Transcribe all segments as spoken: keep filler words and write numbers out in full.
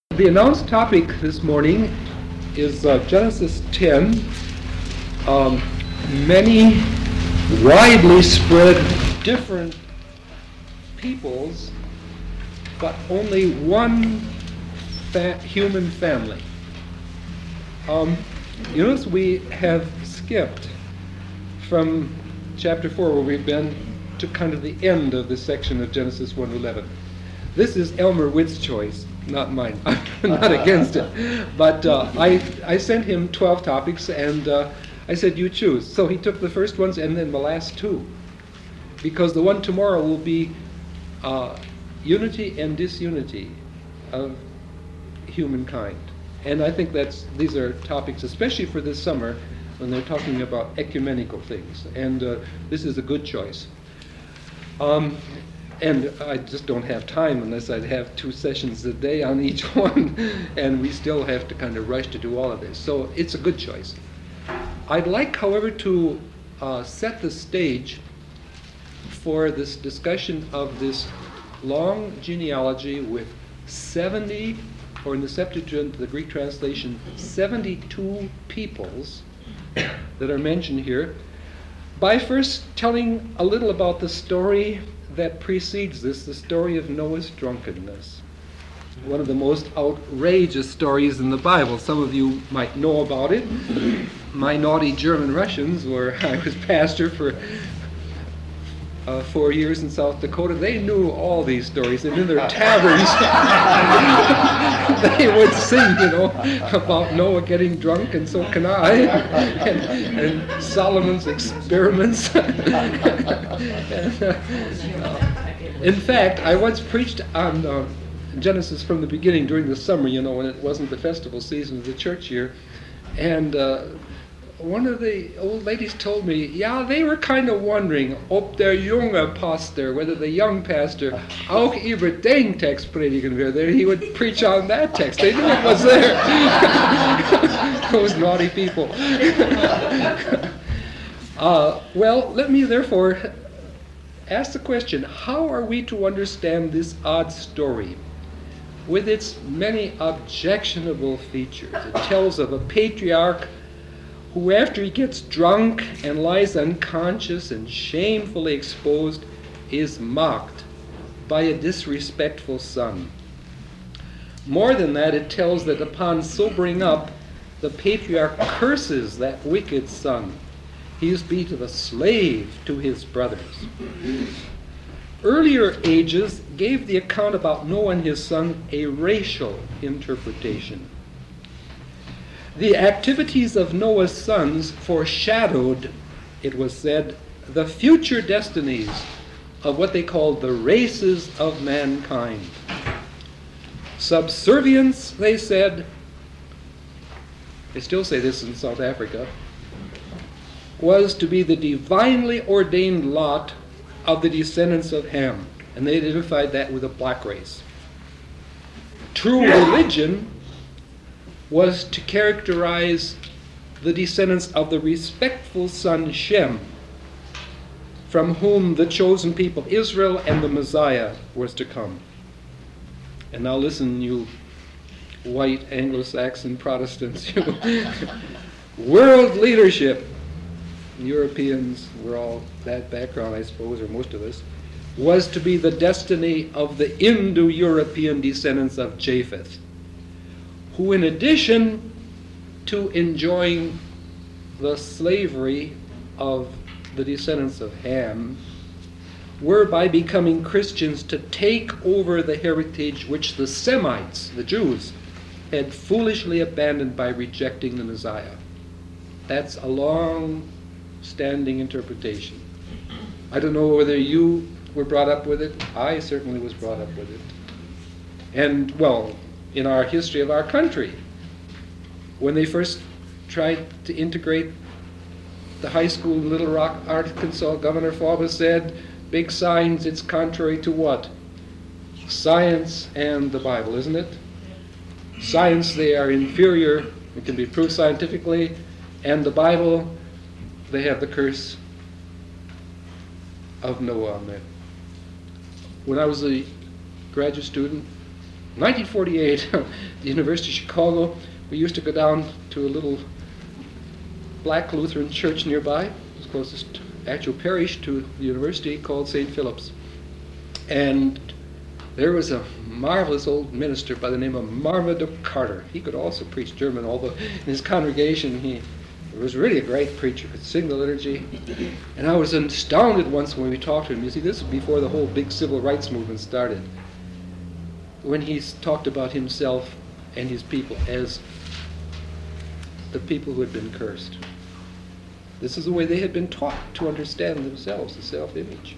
The announced topic this morning is uh, Genesis ten. Um, many widely spread different peoples, but only one fa- human family. Um, you notice we have skipped from chapter four, where we've been, to kind of the end of this section of Genesis one to eleven. This is Elmer Witt's choice, not mine. I'm not against it. But uh, I I sent him twelve topics, and uh, I said, you choose. So he took the first ones and then the last two. Because the one tomorrow will be uh, unity and disunity of humankind. And I think that's these are topics, especially for this summer, when they're talking about ecumenical things. And uh, this is a good choice. Um, And I just don't have time unless I'd have two sessions a day on each one, and we still have to kind of rush to do all of this. So it's a good choice. I'd like, however, to uh, set the stage for this discussion of this long genealogy with seventy, or in the Septuagint, the Greek translation, seventy-two peoples that are mentioned here, by first telling a little about the story that precedes this, the story of Noah's drunkenness. One of the most outrageous stories in the Bible. Some of you might know about it. My naughty German Russians, where I was pastor for uh, four years in South Dakota, they knew all these stories. And in their taverns, they would sing, you know, about Noah getting drunk, and so can I, and, and Solomon's experiments. and, uh, in fact, I once preached on uh, Genesis from the beginning during the summer, you know, when it wasn't the festival season of the church year, and uh, one of the old ladies told me, yeah, they were kind of wondering, ob der junge Pastor, whether the young pastor, auch über den Text predigen würde, he would preach on that text. They knew it was there. Those naughty people. uh, well, let me therefore ask the question, how are we to understand this odd story with its many objectionable features? It tells of a patriarch who, after he gets drunk and lies unconscious and shamefully exposed, is mocked by a disrespectful son. More than that, it tells that upon sobering up, the patriarch curses that wicked son. He is to be a slave to his brothers. Earlier ages gave the account about Noah and his son a racial interpretation. The activities of Noah's sons foreshadowed, it was said, the future destinies of what they called the races of mankind. Subservience, they said, they still say this in South Africa, was to be the divinely ordained lot of the descendants of Ham. And they identified that with a black race. True religion was to characterize the descendants of the respectful son Shem, from whom the chosen people Israel and the Messiah was to come. And now listen, you white Anglo-Saxon Protestants, you world leadership, Europeans, we're all that background, I suppose, or most of us, was to be the destiny of the Indo-European descendants of Japheth, who, in addition to enjoying the slavery of the descendants of Ham, were, by becoming Christians, to take over the heritage which the Semites, the Jews, had foolishly abandoned by rejecting the Messiah. That's a long-standing interpretation. I don't know whether you were brought up with it. I certainly was brought up with it. And, well, in our history of our country, when they first tried to integrate the high school in Little Rock, Arkansas, Governor Fauba said, big signs, it's contrary to what? Science and the Bible, isn't it? Science, they are inferior, it can be proved scientifically, and the Bible, they have the curse of Noah on there. When I was a graduate student, nineteen forty-eight, the University of Chicago, we used to go down to a little black Lutheran church nearby. It was the closest actual parish to the university, called Saint Philip's. And there was a marvelous old minister by the name of Marmaduke Carter. He could also preach German, although in his congregation he was really a great preacher, could sing the liturgy. And I was astounded once when we talked to him. You see, this was before the whole big civil rights movement started. When he talked about himself and his people as the people who had been cursed. This is the way they had been taught to understand themselves, the self-image.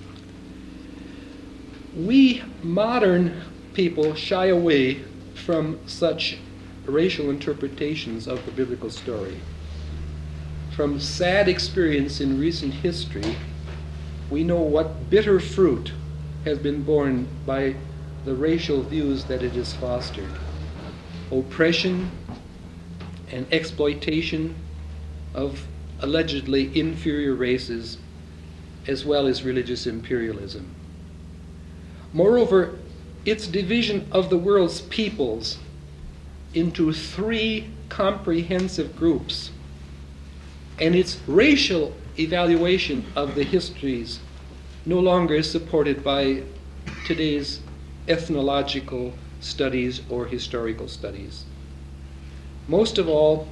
We modern people shy away from such racial interpretations of the biblical story. From sad experience in recent history, we know what bitter fruit has been borne by the racial views that it has fostered. Oppression and exploitation of allegedly inferior races, as well as religious imperialism. Moreover, its division of the world's peoples into three comprehensive groups, and its racial evaluation of the histories no longer is supported by today's ethnological studies or historical studies. Most of all,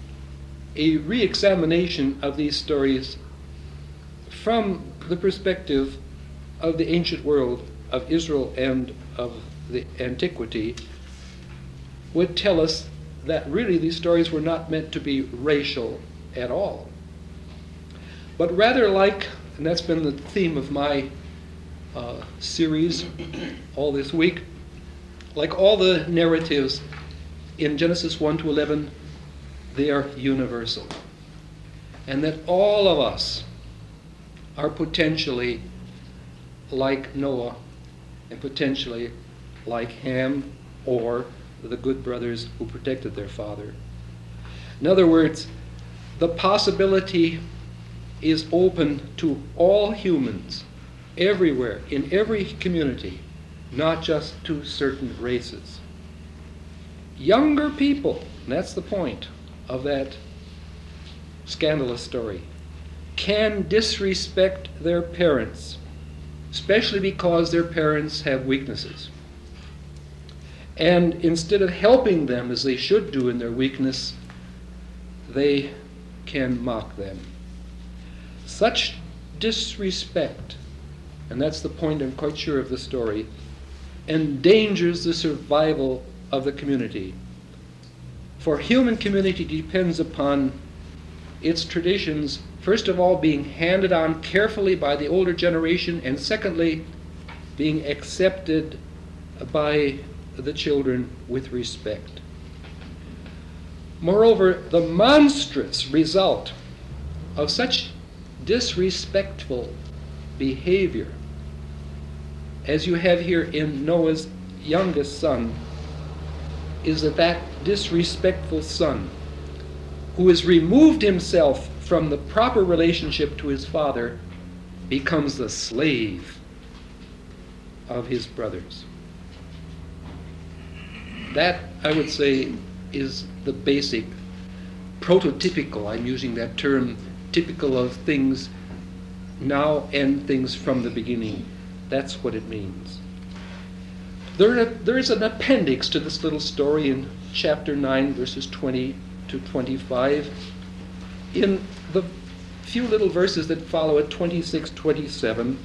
a re-examination of these stories from the perspective of the ancient world, of Israel and of the antiquity, would tell us that really these stories were not meant to be racial at all, but rather like, and that's been the theme of my uh, series all this week, like all the narratives in Genesis one to eleven, they are universal. And that all of us are potentially like Noah and potentially like Ham or the good brothers who protected their father. In other words, the possibility is open to all humans everywhere, in every community, not just to certain races. Younger people, and that's the point of that scandalous story, can disrespect their parents, especially because their parents have weaknesses. And instead of helping them as they should do in their weakness, they can mock them. Such disrespect, and that's the point I'm quite sure of the story, endangers the survival of the community. For human community depends upon its traditions, first of all, being handed on carefully by the older generation, and secondly, being accepted by the children with respect. Moreover, the monstrous result of such disrespectful behavior, as you have here in Noah's youngest son, is that that disrespectful son, who has removed himself from the proper relationship to his father, becomes the slave of his brothers. That, I would say, is the basic, prototypical, I'm using that term, typical of things now and things from the beginning. That's what it means. There, there is an appendix to this little story in chapter nine, verses twenty to twenty-five. In the few little verses that follow it, twenty-six, twenty-seven,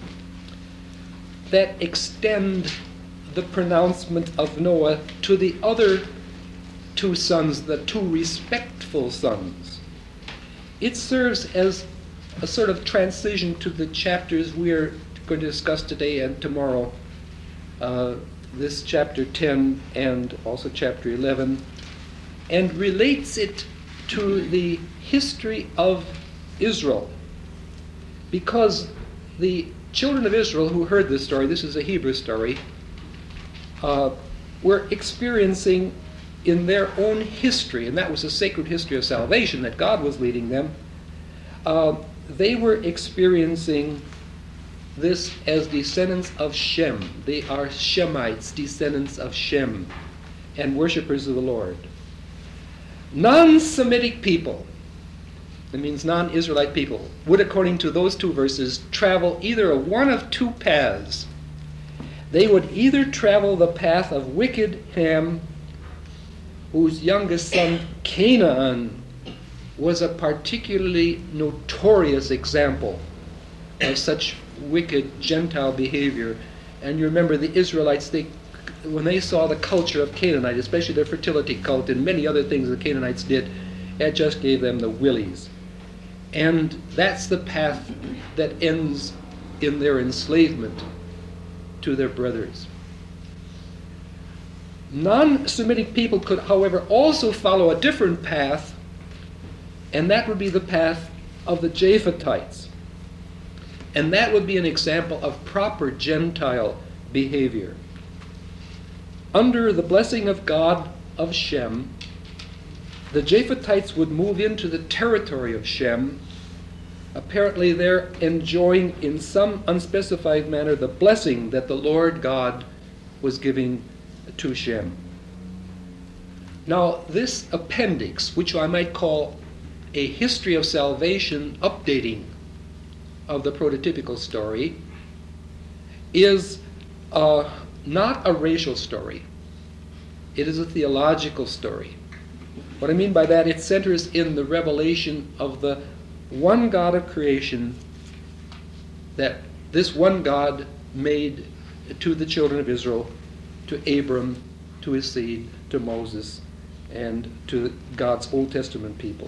that extend the pronouncement of Noah to the other two sons, the two respectful sons. It serves as a sort of transition to the chapters we're going to discuss today and tomorrow. Uh, this chapter ten and also chapter eleven, and relates it to the history of Israel. Because the children of Israel who heard this story, this is a Hebrew story, uh, were experiencing in their own history, and that was a sacred history of salvation that God was leading them, uh, they were experiencing this as descendants of Shem. They are Shemites, descendants of Shem, and worshippers of the Lord. Non-Semitic people, that means non-Israelite people, would, according to those two verses, travel either a one of two paths. They would either travel the path of wicked Ham, whose youngest son Canaan was a particularly notorious example of such wicked Gentile behavior. And you remember the Israelites, they, when they saw the culture of Canaanite, especially their fertility cult and many other things the Canaanites did, it just gave them the willies. And that's the path that ends in their enslavement to their brothers. Non-Semitic people could, however, also follow a different path, and that would be the path of the Japhetites. And that would be an example of proper Gentile behavior. Under the blessing of God of Shem, the Japhetites would move into the territory of Shem. Apparently they're enjoying in some unspecified manner the blessing that the Lord God was giving to Shem. Now this appendix, which I might call a history of salvation updating of the prototypical story, is uh, not a racial story. It is a theological story. What I mean by that, it centers in the revelation of the one God of creation that this one God made to the children of Israel, to Abram, to his seed, to Moses, and to God's Old Testament people.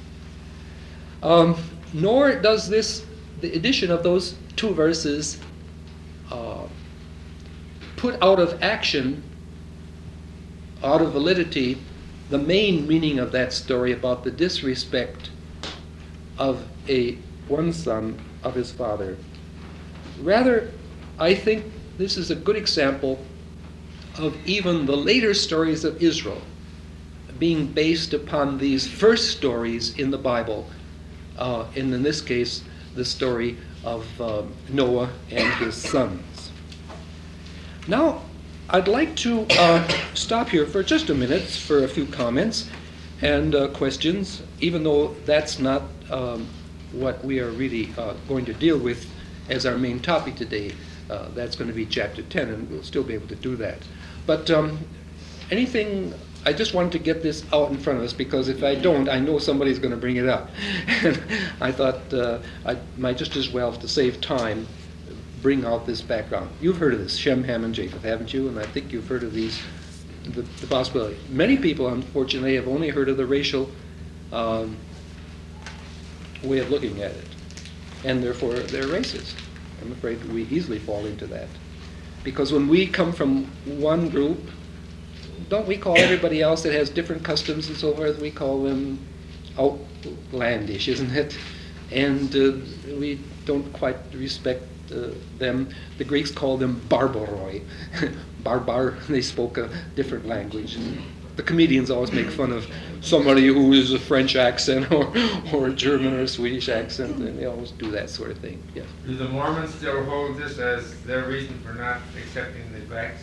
Um, nor does this, the addition of those two verses, uh, put out of action, out of validity, the main meaning of that story about the disrespect of a one son of his father. Rather, I think this is a good example of even the later stories of Israel being based upon these first stories in the Bible, uh, and in this case, the story of uh, Noah and his sons. Now, I'd like to uh, stop here for just a minute for a few comments and uh, questions, even though that's not um, what we are really uh, going to deal with as our main topic today. Uh, that's going to be chapter ten, and we'll still be able to do that. But um, anything, I just wanted to get this out in front of us, because if I don't, I know somebody's going to bring it up. And I thought uh, I might just as well, to save time, bring out this background. You've heard of this, Shem, Ham, and Japheth, haven't you? And I think you've heard of these, the, the possibility. Many people, unfortunately, have only heard of the racial um, way of looking at it, and therefore they're racist. I'm afraid we easily fall into that. Because when we come from one group, don't we call everybody else that has different customs and so forth, we call them outlandish, isn't it? And uh, we don't quite respect uh, them. The Greeks called them barbaroi. Barbar, they spoke a different language. And the comedians always make fun of somebody who is a French accent or, or a German or a Swedish accent, and they always do that sort of thing. Yeah. Do the Mormons still hold this as their reason for not accepting the blacks?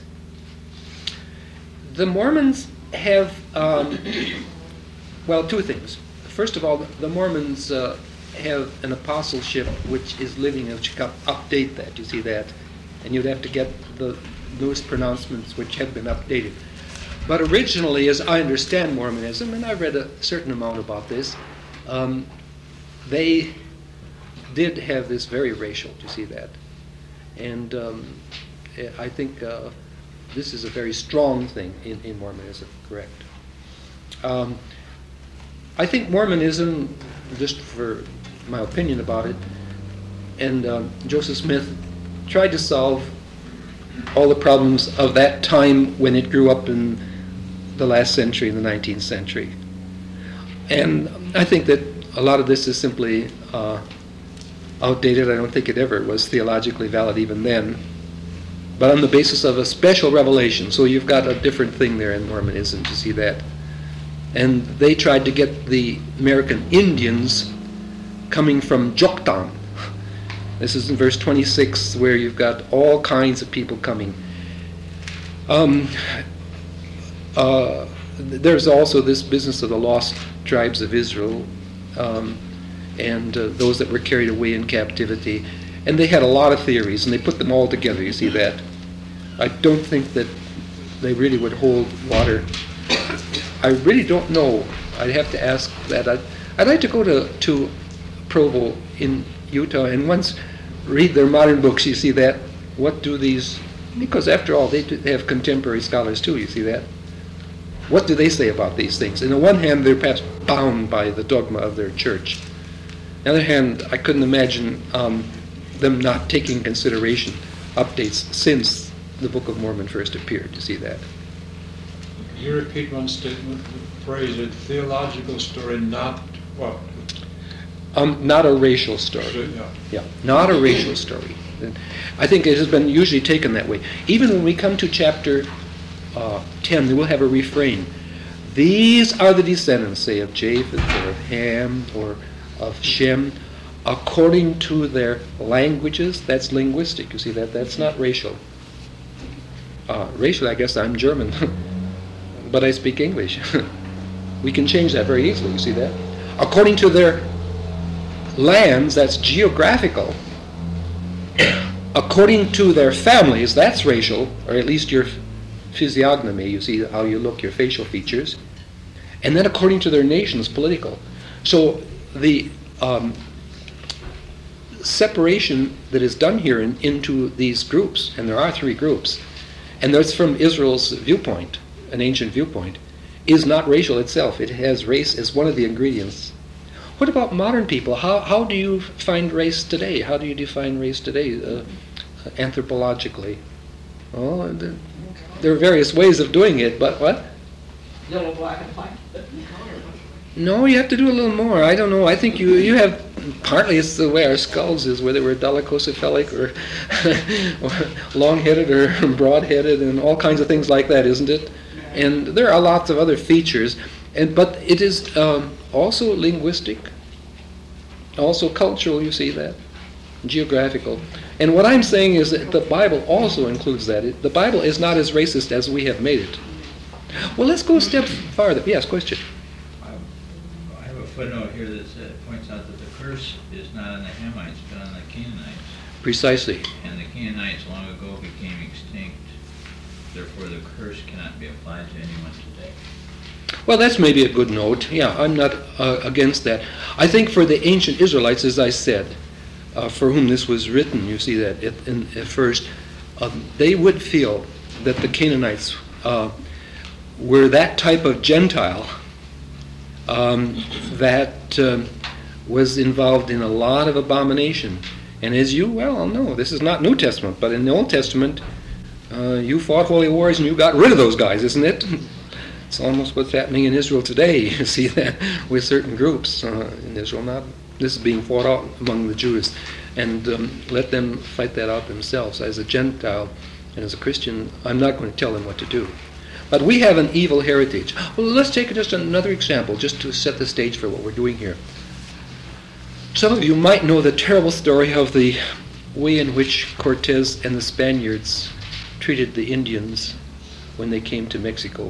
The Mormons have, um, well, two things. First of all, the Mormons uh, have an apostleship which is living, which can update that, you see that, and you'd have to get the newest pronouncements which have been updated. But originally, as I understand Mormonism, and I've read a certain amount about this, um, they did have this very racial, do you see that? And um, I think uh, this is a very strong thing in, in Mormonism, correct? Um, I think Mormonism, just for my opinion about it, and um, Joseph Smith tried to solve all the problems of that time when it grew up in the last century, in the nineteenth century. And I think that a lot of this is simply uh, outdated. I don't think it ever was theologically valid even then. But on the basis of a special revelation. So you've got a different thing there in Mormonism to see that. And they tried to get the American Indians coming from Joktan. This is in verse twenty-six, where you've got all kinds of people coming. Um, uh, there's also this business of the lost tribes of Israel, um, and uh, those that were carried away in captivity. And they had a lot of theories, and they put them all together, you see that. I don't think that they really would hold water. I really don't know. I'd have to ask that. I'd, I'd like to go to, to Provo in Utah and once read their modern books, you see that. What do these, because after all, they, do, they have contemporary scholars too, you see that. What do they say about these things? On the one hand, they're perhaps bound by the dogma of their church. On the other hand, I couldn't imagine um, them not taking consideration updates since the Book of Mormon first appeared. You see that? Can you repeat one statement, the phrase, a theological story, not what? Um, not a racial story. So, yeah. Yeah, not a racial story. I think it has been usually taken that way. Even when we come to chapter uh, ten, we will have a refrain. These are the descendants, say, of Japheth or of Ham or of Shem, according to their languages. That's linguistic. You see that? That's not racial. Uh, racial, I guess I'm German, but I speak English. We can change that very easily. You see that? According to their lands, that's geographical. According to their families, that's racial, or at least your physiognomy, you see how you look, your facial features. And then according to their nations, political. So the um, separation that is done here in, into these groups, and there are three groups, and that's from Israel's viewpoint, an ancient viewpoint, is not racial itself. It has race as one of the ingredients. What about modern people? How how do you find race today? How do you define race today, uh, anthropologically? Well, there, there are various ways of doing it, but what? Yellow, black, and white. No, you have to do a little more. I don't know. I think you you have, partly it's the way our skulls is, whether we're dolichocephalic or, or long-headed or broad-headed and all kinds of things like that, isn't it? And there are lots of other features. And, but it is um, also linguistic, also cultural, you see that, geographical. And what I'm saying is that the Bible also includes that. It, the Bible is not as racist as we have made it. Well, let's go a step farther. Yes, question. I have a footnote here that says, points out that the curse is not on the Hamites, but on the Canaanites. Precisely. And the Canaanites long ago became extinct. Therefore, the curse cannot be applied to anyone today. Well, that's maybe a good note. Yeah, I'm not uh, against that. I think for the ancient Israelites, as I said, uh, for whom this was written, you see that at, in, at first, um, they would feel that the Canaanites uh, were that type of Gentile um, that um, was involved in a lot of abomination. And as you well know, this is not New Testament, but in the Old Testament, uh, you fought holy wars and you got rid of those guys, isn't it? It's almost what's happening in Israel today. You see that with certain groups uh, in Israel. Not this is being fought out among the Jews, and um, let them fight that out themselves. As a Gentile and as a Christian, I'm not going to tell them what to do. But we have an evil heritage. Well, let's take just another example, just to set the stage for what we're doing here. Some of you might know the terrible story of the way in which Cortez and the Spaniards treated the Indians when they came to Mexico.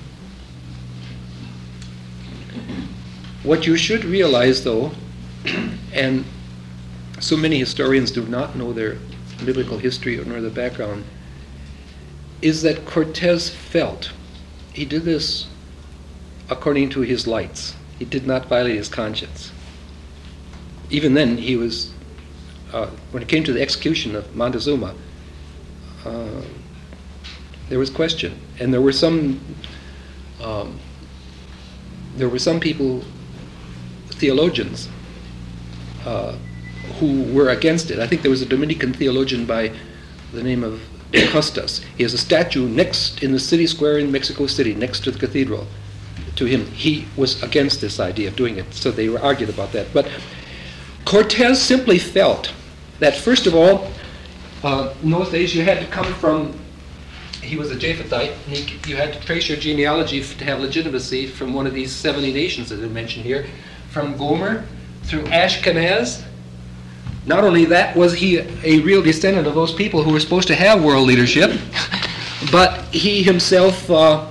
What you should realize, though, and so many historians do not know their biblical history nor the background, is that Cortez felt he did this according to his lights. He did not violate his conscience. Even then, he was, uh, when it came to the execution of Montezuma, uh, there was question. And there were some, um, there were some people, theologians, uh, who were against it. I think there was a Dominican theologian by the name of Costas. He has a statue next in the city square in Mexico City, next to the cathedral. To him, he was against this idea of doing it, so they were argued about that. But Cortez simply felt that, first of all, uh, in those days you had to come from, he was a Japhethite, and he, you had to trace your genealogy to have legitimacy from one of these seventy nations that are mentioned here, from Gomer through Ashkenaz, Not only that was he a real descendant of those people who were supposed to have world leadership, but he himself uh,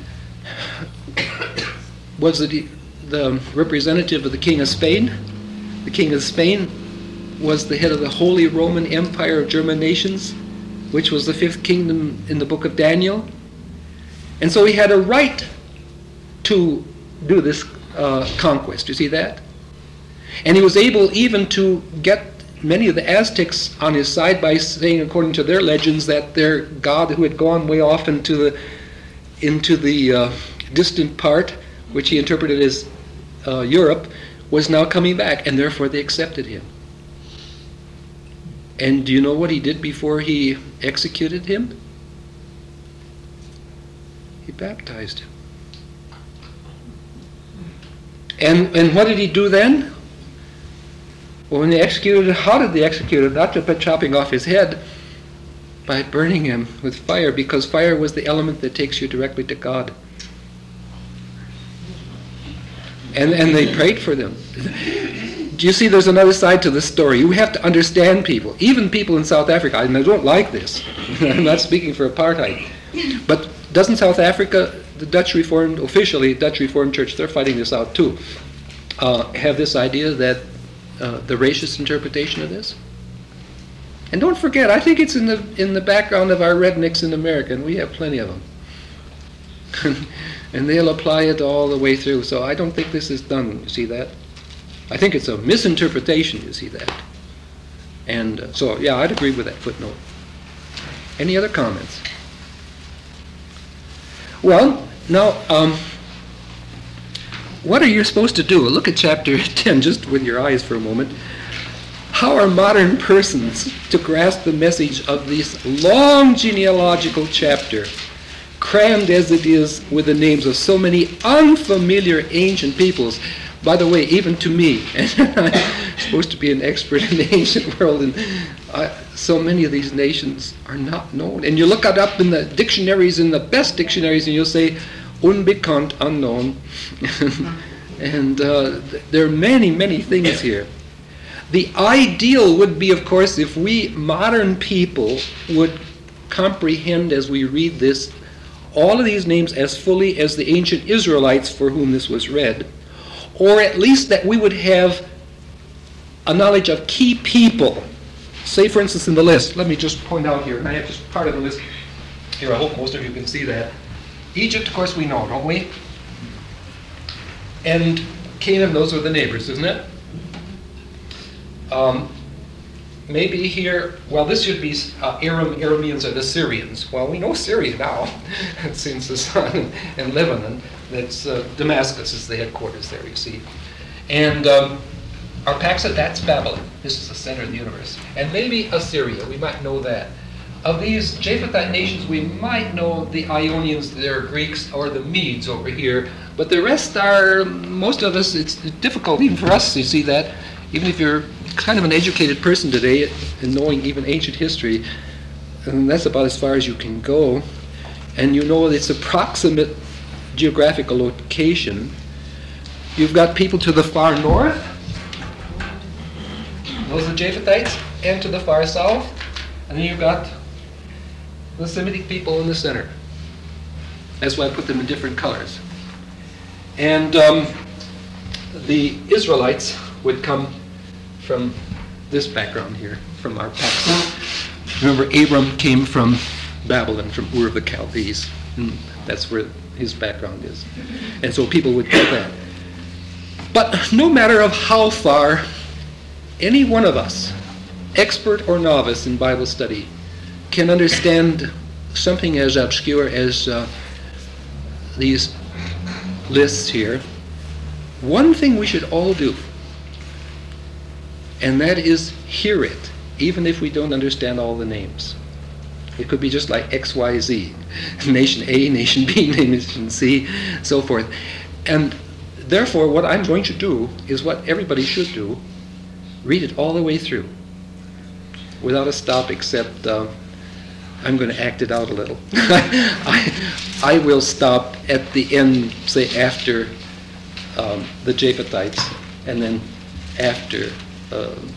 was the, the representative of the King of Spain. The King of Spain was the head of the Holy Roman Empire of German nations, which was the fifth kingdom in the book of Daniel. And so he had a right to do this uh, conquest. You see that? And he was able even to get many of the Aztecs on his side by saying, according to their legends, that their god, who had gone way off into the into the uh, distant part, which he interpreted as uh, Europe, was now coming back, and therefore they accepted him. And do you know what he did before he executed him? He baptized him. And and what did he do then? Well, when they executed him, how did they execute him? Not just by chopping off his head, by burning him with fire, because fire was the element that takes you directly to God. And and they prayed for them. Do you see there's another side to this story? You have to understand people, even people in South Africa, and I don't like this. I'm not speaking for apartheid. But doesn't South Africa, the Dutch Reformed, officially Dutch Reformed Church, they're fighting this out too, uh, have this idea that uh, the racist interpretation of this? And don't forget, I think it's in the in the background of our rednecks in America, and we have plenty of them. And they'll apply it all the way through. So I don't think this is done, you see that? I think it's a misinterpretation, you see that? And uh, so, yeah, I'd agree with that footnote. Any other comments? Well, now, um, what are you supposed to do? Look at chapter ten, just with your eyes for a moment. How are modern persons to grasp the message of this long genealogical chapter, crammed as it is with the names of so many unfamiliar ancient peoples? By the way, even to me, and I'm supposed to be an expert in the ancient world, and uh, so many of these nations are not known. And you look it up in the dictionaries, in the best dictionaries, and you'll say, unbekannt, unknown. And uh, there are many, many things here. The ideal would be, of course, if we modern people would comprehend as we read this all of these names as fully as the ancient Israelites for whom this was read, or at least that we would have a knowledge of key people. Say, for instance, in the list, let me just point out here, and I have just part of the list here. I hope most of you can see that. Egypt, of course, we know, don't we? And Canaan, those are the neighbors, isn't it? Um, maybe here, well, this should be uh, Aram, Arameans are the Syrians. Well, we know Syria now, since the sun and Lebanon. That's uh, Damascus is the headquarters there, you see. And um, Arphaxad, that's Babylon. This is the center of the universe. And maybe Assyria, we might know that. Of these Japhethite nations, we might know the Ionians, they're Greeks, or the Medes over here. But the rest are, most of us, it's difficult even for us to see that. Even if you're kind of an educated person today and knowing even ancient history, and that's about as far as you can go. And you know it's approximate geographical location. You've got people to the far north, those are the Japhethites, and to the far south, and then you've got the Semitic people in the center. That's why I put them in different colors. And um, the Israelites would come from this background here, from our Arphaxad. Remember, Abram came from Babylon, from Ur of the Chaldees. And that's where his background is. And so people would get that. But no matter of how far any one of us, expert or novice in Bible study, can understand something as obscure as uh, these lists here, one thing we should all do, and that is hear it, even if we don't understand all the names. It could be just like X Y Z, nation A, nation B, nation C, so forth. And therefore, what I'm going to do is what everybody should do, read it all the way through, without a stop, except uh, I'm going to act it out a little. I, I will stop at the end, say after um, the Japhethites, and then after uh,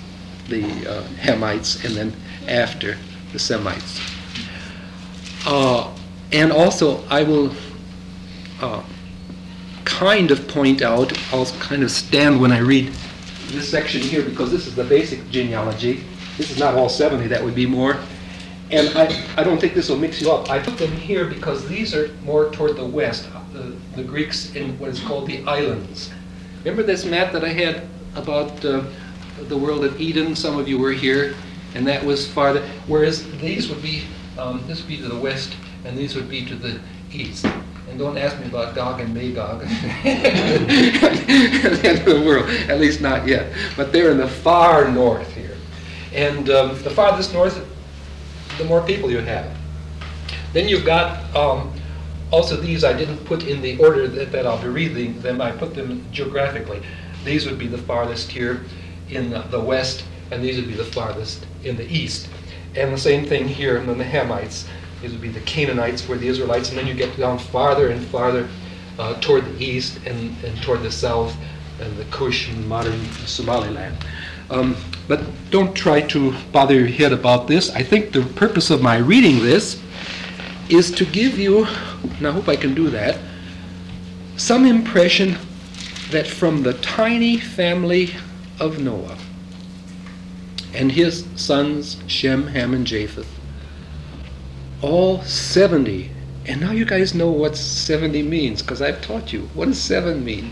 the uh, Hamites, and then after the Semites. Uh, and also, I will uh, kind of point out, I'll kind of stand when I read this section here, because this is the basic genealogy. This is not all seventy, that would be more. And I, I don't think this will mix you up. I put them here because these are more toward the west, the, the Greeks in what is called the islands. Remember this map that I had about uh, the world of Eden? Some of you were here, and that was farther. Whereas these would be, um, this would be to the west, and these would be to the east. And don't ask me about Gog and Magog at the end of the world, at least not yet. But they're in the far north here. And um, the farthest north, the more people you have. Then you've got um, also these I didn't put in the order that, that I'll be reading them. I put them geographically. These would be the farthest here in the, the west, and these would be the farthest in the east. And the same thing here, and then the Hamites. These would be the Canaanites, where the Israelites, and then you get down farther and farther uh, toward the east and, and toward the south, and the Kush and modern Somaliland. Um, but don't try to bother your head about this. I think the purpose of my reading this is to give you, and I hope I can do that, some impression that from the tiny family of Noah and his sons Shem, Ham, and Japheth, all seventy, and now you guys know what seventy means, because I've taught you. What does seven mean?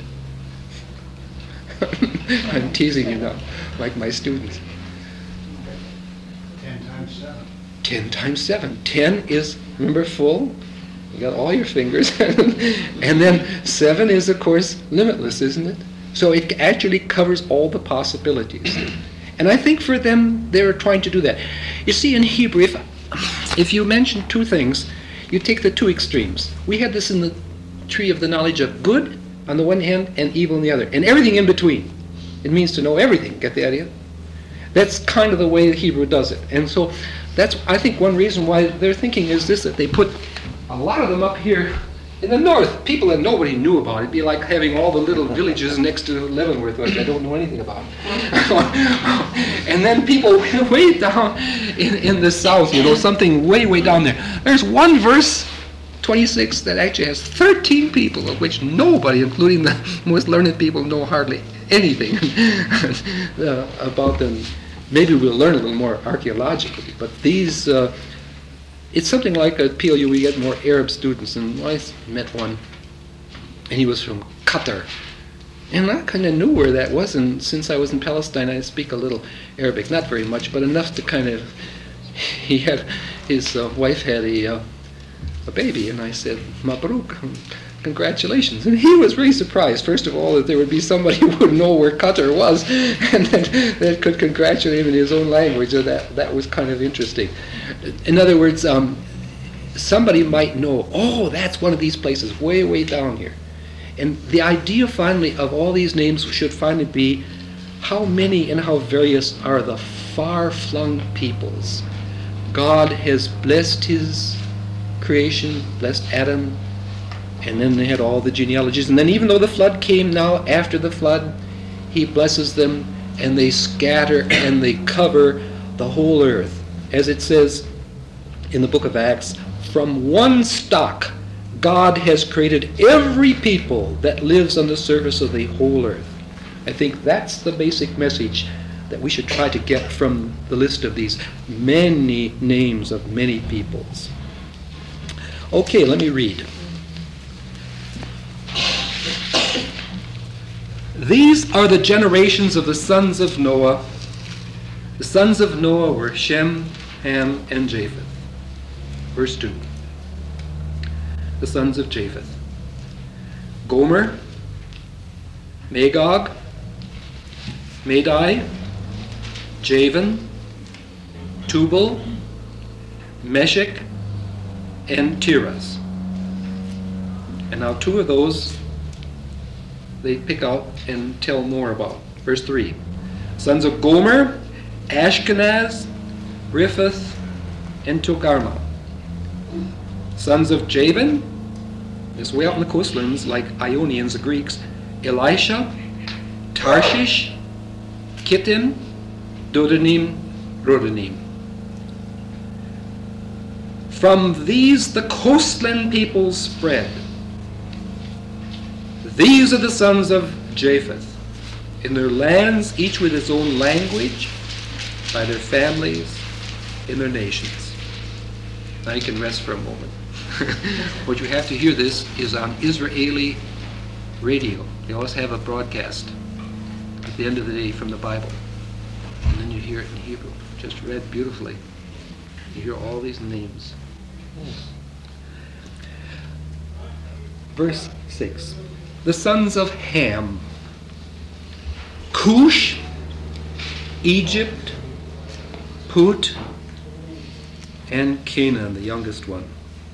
I'm teasing you now, like my students. Ten times seven. Ten times seven. Ten is, remember, full. You got all your fingers. And then seven is, of course, limitless, isn't it? So it actually covers all the possibilities. And I think for them, they're trying to do that. You see, in Hebrew, if, if you mention two things, you take the two extremes. We had this in the tree of the knowledge of good on the one hand and evil on the other, and everything in between. It means to know everything. Get the idea? That's kind of the way the Hebrew does it. And so that's, I think, one reason why they're thinking is this, that they put a lot of them up here in the north, people that nobody knew about. It'd be like having all the little villages next to Leavenworth, which I don't know anything about. And then people way down in, in the south, you know, something way, way down there. There's one verse, twenty-six, that actually has thirteen people, of which nobody, including the most learned people, know hardly anything uh, about them. Maybe we'll learn a little more archaeologically, but these, uh, it's something like at P L U we get more Arab students, and I met one, and he was from Qatar. And I kind of knew where that was, and since I was in Palestine, I speak a little Arabic, not very much, but enough to kind of, he had, his uh, wife had a, uh, a baby, and I said, Mabruk, congratulations. And he was very surprised, first of all, that there would be somebody who would know where Qatar was, and that, that could congratulate him in his own language, so that, that was kind of interesting. In other words, um, somebody might know, oh, that's one of these places, way, way down here. And the idea, finally, of all these names should finally be how many and how various are the far-flung peoples. God has blessed his creation, blessed Adam, and then they had all the genealogies. And then even though the flood came now after the flood, he blesses them, and they scatter and they cover the whole earth. As it says in the book of Acts, from one stock God has created every people that lives on the surface of the whole earth. I think that's the basic message that we should try to get from the list of these many names of many peoples. Okay, let me read. These are the generations of the sons of Noah. The sons of Noah were Shem, Ham, and Japheth. Verse two. The sons of Japheth: Gomer, Magog, Madai, Javan, Tubal, Meshech, and Tiras. And now two of those they pick out and tell more about. Verse three. Sons of Gomer, Ashkenaz, Riphath, and Togarmah. Sons of Javan, this way out in the coastlands, like Ionians, the Greeks, Elisha, Tarshish, Kittim, Dodanim, Rodanim. From these the coastland peoples spread. These are the sons of Japheth, in their lands, each with its own language, by their families, in their nations. Now you can rest for a moment. What you have to hear this is on Israeli radio. They always have a broadcast at the end of the day from the Bible. And then you hear it in Hebrew, just read beautifully. You hear all these names. Verse six. The sons of Ham. Cush, Egypt, Put, and Canaan, the youngest one.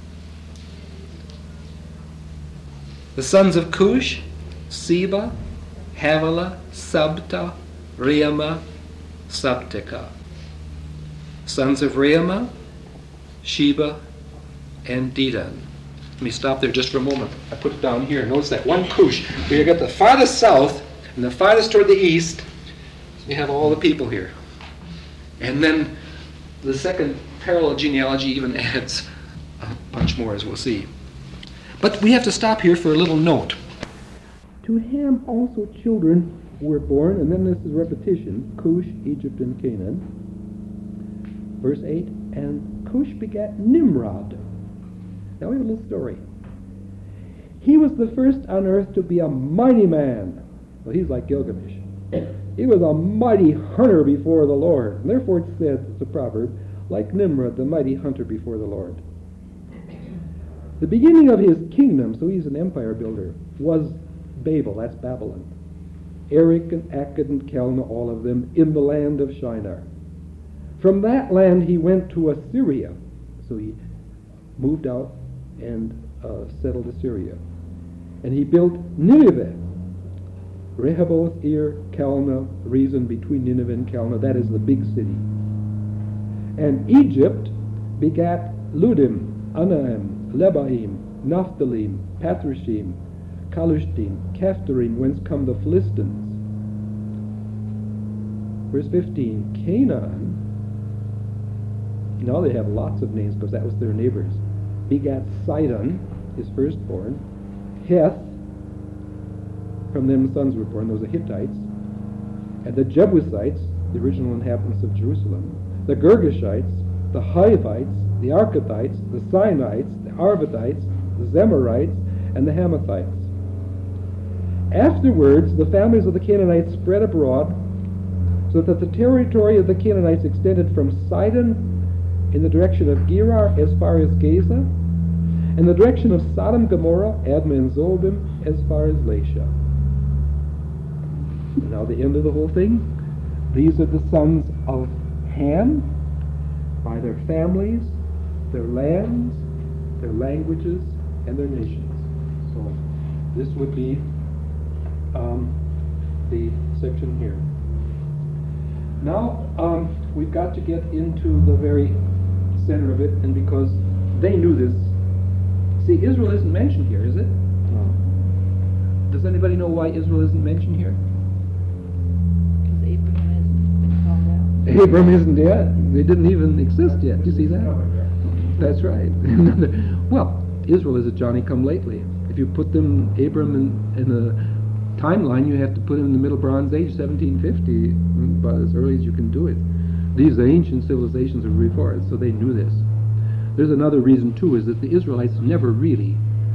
The sons of Cush, Seba, Havilah, Sabta, Reumah, Sabteka. Sons of Reumah, Sheba, and Dedan. Let me stop there just for a moment. I put it down here. Notice that one Cush. We got the farthest south and the farthest toward the east. You have all the people here. And then the second parallel genealogy even adds a bunch more, as we'll see. But we have to stop here for a little note. To Ham also children were born, and then this is repetition, Cush, Egypt, and Canaan. Verse eight, and Cush begat Nimrod. Now we have a little story. He was the first on earth to be a mighty man. Well, he's like Gilgamesh. He was a mighty hunter before the Lord. And therefore it said, it's a proverb, like Nimrod, the mighty hunter before the Lord. The beginning of his kingdom, so he's an empire builder, was Babel, that's Babylon. Erech and Akkad and Calneh, all of them, in the land of Shinar. From that land he went to Assyria. So he moved out and uh, settled Assyria. And he built Nineveh. Rehoboth, Ir, Calneh, reason between Nineveh and Calneh, that is the big city. And Egypt begat Ludim, Anaim, Lebaim, Naphthalim, Patrashim, Kalushtim, Caphtorim, whence come the Philistines. Verse fifteen, Canaan, now they have lots of names because that was their neighbors, begat Sidon, his firstborn, Heth, from them sons were born, those are Hittites, and the Jebusites, the original inhabitants of Jerusalem, the Girgashites, the Hivites, the Archithites, the Sinites, the Arvadites, the Zemarites, and the Hamathites. Afterwards, the families of the Canaanites spread abroad, so that the territory of the Canaanites extended from Sidon in the direction of Gerar as far as Gaza, and the direction of Sodom, Gomorrah, Admah, and Zobim as far as Lasha. Now the end of the whole thing. These are the sons of Ham by their families, their lands, their languages, and their nations. So this would be um, the section here. Now um, we've got to get into the very center of it, and because they knew this. See, Israel isn't mentioned here, is it? No. Does anybody know why Israel isn't mentioned here? Because Abraham hasn't been called out. Abram isn't yet. They didn't even exist yet. Do you see that? That's right. Well, Israel is a Johnny-come-lately. If you put them, Abram, in, in a timeline, you have to put him in the Middle Bronze Age, seventeen fifty, about as early as you can do it. These ancient civilizations are before it, so they knew this. There's another reason, too, is that the Israelites never really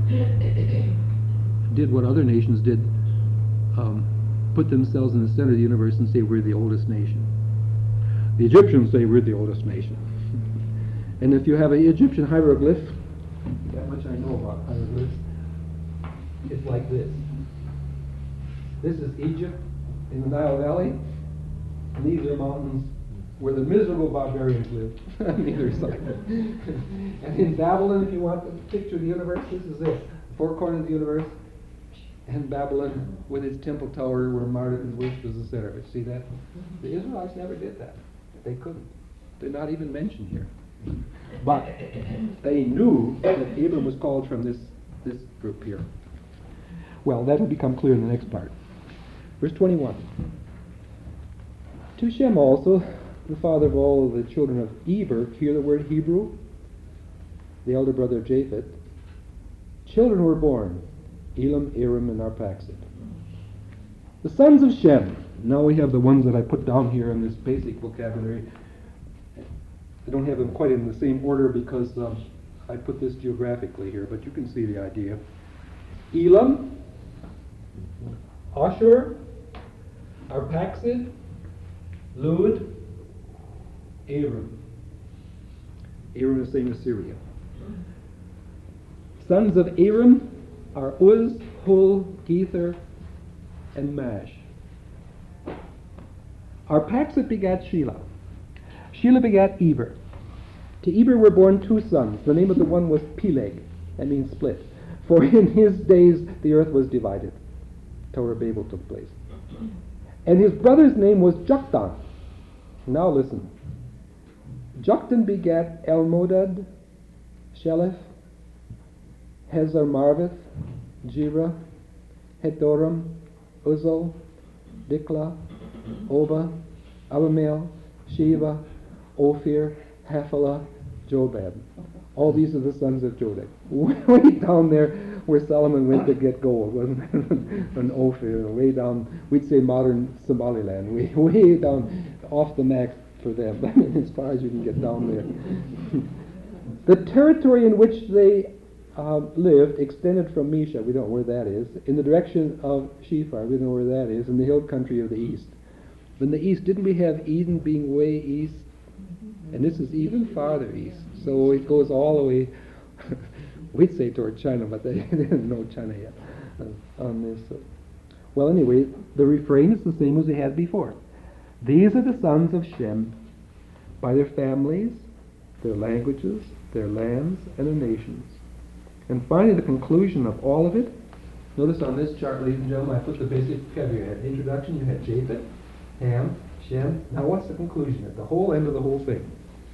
did what other nations did, um, put themselves in the center of the universe and say, we're the oldest nation. The Egyptians say, we're the oldest nation. And if you have an Egyptian hieroglyph, that much I know about hieroglyphs, it's like this. This is Egypt in the Nile Valley, and these are mountains where the miserable barbarians lived on either side. And in Babylon, if you want to picture the universe, this is it. The four corners of the universe, and Babylon with its temple tower where Marduk is worshipped as the center of it. See that? The Israelites never did that. They couldn't. They're not even mentioned here. But they knew that Abram was called from this, this group here. Well, that will become clear in the next part. Verse twenty-one. To Shem also, the father of all the children of Eber, hear the word Hebrew, the elder brother of Japheth, children were born, Elam, Aram, and Arphaxad. The sons of Shem. Now we have the ones that I put down here in this basic vocabulary. I don't have them quite in the same order because um, I put this geographically here, but you can see the idea. Elam, Ashur, Arphaxad, Lud, Aram. Aram is the same as Syria. Sons of Aram are Uz, Hul, Gether, and Mash. Arphaxad begat Shelah. Shelah begat Eber. To Eber were born two sons. The name of the one was Peleg, that means split. For in his days the earth was divided. Tower of Babel took place. And his brother's name was Joktan. Now listen. Joktan begat Elmodad, Sheleph, Hazar Marvith, Jirah, Hedoram, Uzal, Dikla, Oba, Abimael, Sheva, Ophir, Haphalah, Jobab. All these are the sons of Jodek. Way down there where Solomon went to get gold, wasn't it? And Ophir, way down, we'd say modern Somaliland, way, way down off the map for them, as far as you can get down there. The territory in which they uh, lived extended from Mesha, we don't know where that is, in the direction of Shephar, we don't know where that is, in the hill country of the east. In the east, didn't we have Eden being way east? And this is even farther east. So it goes all the way, we'd say toward China, but they didn't know China yet uh, on this. So. Well, anyway, the refrain is the same as we had before. These are the sons of Shem by their families, their languages, their lands, and their nations. And finally, the conclusion of all of it. Notice on this chart, ladies and gentlemen, I put the basic vocabulary. You had introduction, you had Japheth, Ham, Shem. Now what's the conclusion? At the whole end of the whole thing.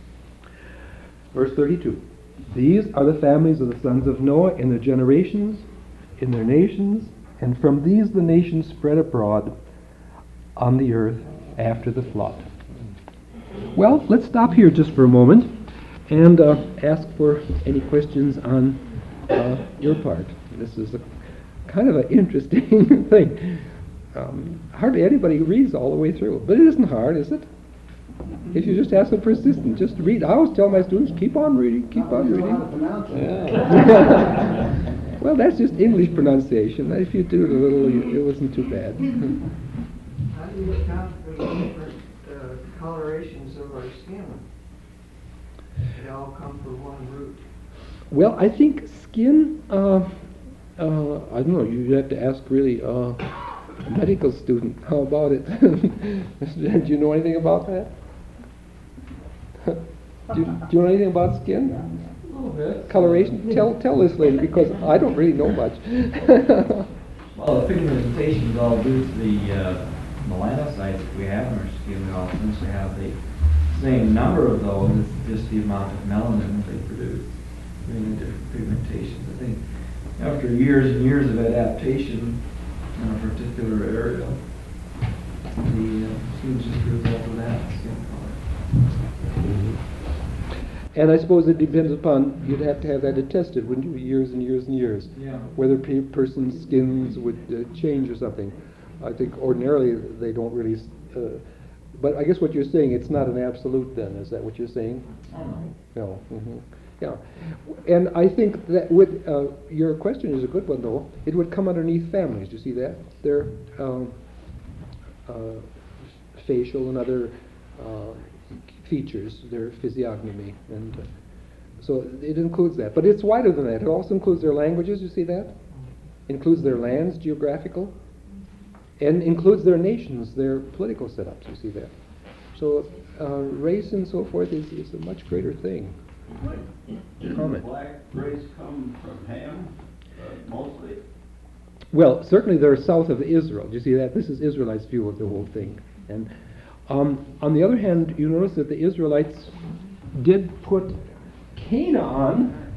Verse thirty-two. These are the families of the sons of Noah in their generations, in their nations, and from these the nations spread abroad on the earth after the flood. Well, let's stop here just for a moment and uh, ask for any questions on uh, your part. This is a kind of an interesting thing. Um, hardly anybody reads all the way through, but it isn't hard, is it? If you just have some persistence, just read. I always tell my students, keep on reading, keep on reading. Yeah. Well, that's just English pronunciation. If you do it a little, you, it wasn't too bad. How do you account for the different uh, colorations of our skin? They all come from one root. Well, I think skin, uh, uh, I don't know, you have to ask really uh, a medical student. How about it? Do you know anything about that? do, you, do you know anything about skin? A little bit. Coloration? Tell tell this lady, because I don't really know much. Well, the pigmentation is all due to the uh, melanocytes that we have in our skin. We all seem to have the same number of those, it's just the amount of melanin that they produce, meaning different pigmentations. I think after years and years of adaptation in a particular area, the uh, skin's just a result of that skin color. And I suppose it depends upon, you'd have to have that attested, wouldn't you, years and years and years, Yeah. whether a person's skins would uh, change or something. I think ordinarily they don't really, uh, but I guess what you're saying, it's not an absolute then, is that what you're saying? Oh, no. No. Mm-hmm. Yeah. And I think that with, uh, your question is a good one though, it would come underneath families, do you see that? Their um, uh, facial and other uh, features, their physiognomy, and uh, so it includes that. But it's wider than that. It also includes their languages, you see that? Includes their lands, geographical, and includes their nations, their political setups, you see that? So uh, race and so forth is, is a much greater thing. Did Comment. the black race come from Ham, uh, mostly? Well, certainly they're south of Israel. Do you see that? This is Israelites' view of the whole thing. And um, on the other hand, you notice that the Israelites did put Canaan